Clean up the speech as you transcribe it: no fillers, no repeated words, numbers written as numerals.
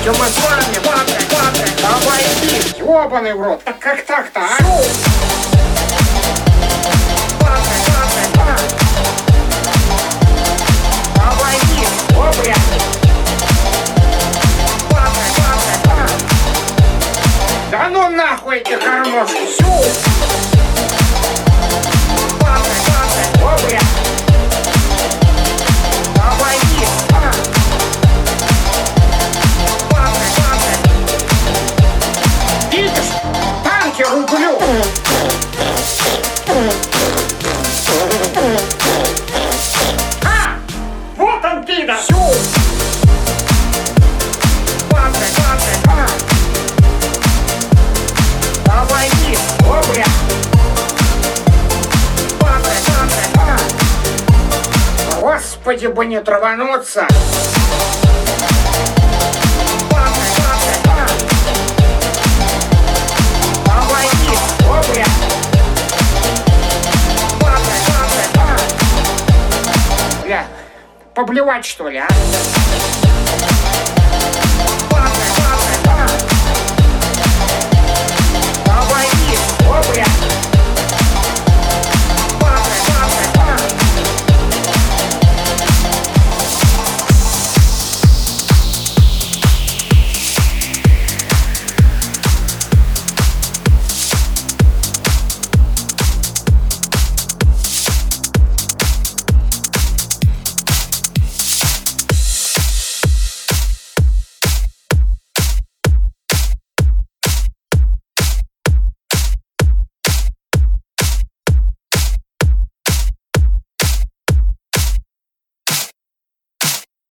что мы с вами, папа, давай иди, ёбаный в рот. Как так-то, а? Папа, давай иди, о, блядь. Папа, да ну нахуй эти гармошки, сю. Папа, о, блядь. Давай иди, видишь, танки рублю. Вот он, пидор. Давай иди, о, бля. Господи, бы не травануться. Давай иди, о, бля. Бля, поблевать, что ли, а?